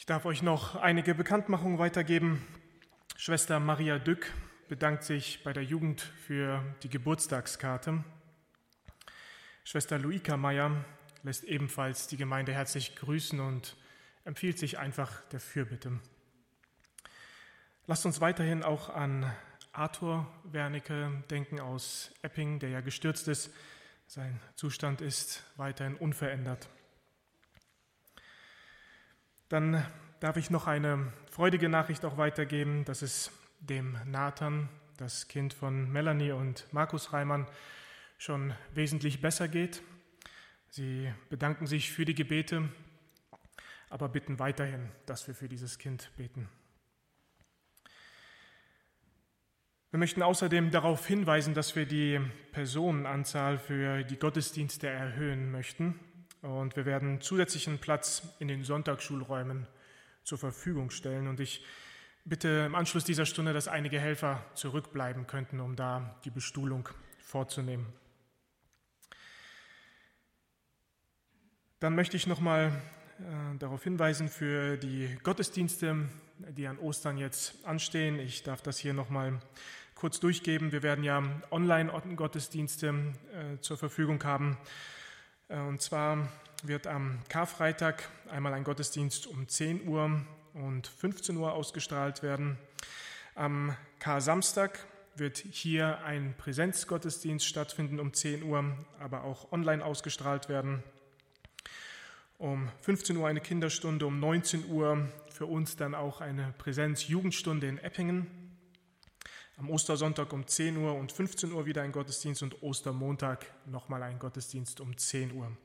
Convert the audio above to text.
Ich darf euch noch einige Bekanntmachungen weitergeben. Schwester Maria Dück bedankt sich bei der Jugend für die Geburtstagskarte. Schwester Luika Meyer lässt ebenfalls die Gemeinde herzlich grüßen und empfiehlt sich einfach der Fürbitte. Lasst uns weiterhin auch an Arthur Wernicke denken aus Epping, der ja gestürzt ist. Sein Zustand ist weiterhin unverändert. Dann darf ich noch eine freudige Nachricht auch weitergeben, dass es dem Nathan, das Kind von Melanie und Markus Reimann, schon wesentlich besser geht. Sie bedanken sich für die Gebete, aber bitten weiterhin, dass wir für dieses Kind beten. Wir möchten außerdem darauf hinweisen, dass wir die Personenanzahl für die Gottesdienste erhöhen möchten. Und wir werden zusätzlichen Platz in den Sonntagsschulräumen zur Verfügung stellen. Und ich bitte im Anschluss dieser Stunde, dass einige Helfer zurückbleiben könnten, um da die Bestuhlung vorzunehmen. Dann möchte ich nochmal darauf hinweisen für die Gottesdienste, die an Ostern jetzt anstehen. Ich darf das hier nochmal kurz durchgeben. Wir werden ja Online-Gottesdienste zur Verfügung haben. Und zwar wird am Karfreitag einmal ein Gottesdienst um 10 Uhr und 15 Uhr ausgestrahlt werden. Am Kar-Samstag wird hier ein Präsenzgottesdienst stattfinden um 10 Uhr, aber auch online ausgestrahlt werden. Um 15 Uhr eine Kinderstunde, um 19 Uhr für uns dann auch eine Präsenz-Jugendstunde in Eppingen. Am Ostersonntag um 10 Uhr und 15 Uhr wieder ein Gottesdienst und Ostermontag nochmal ein Gottesdienst um 10 Uhr.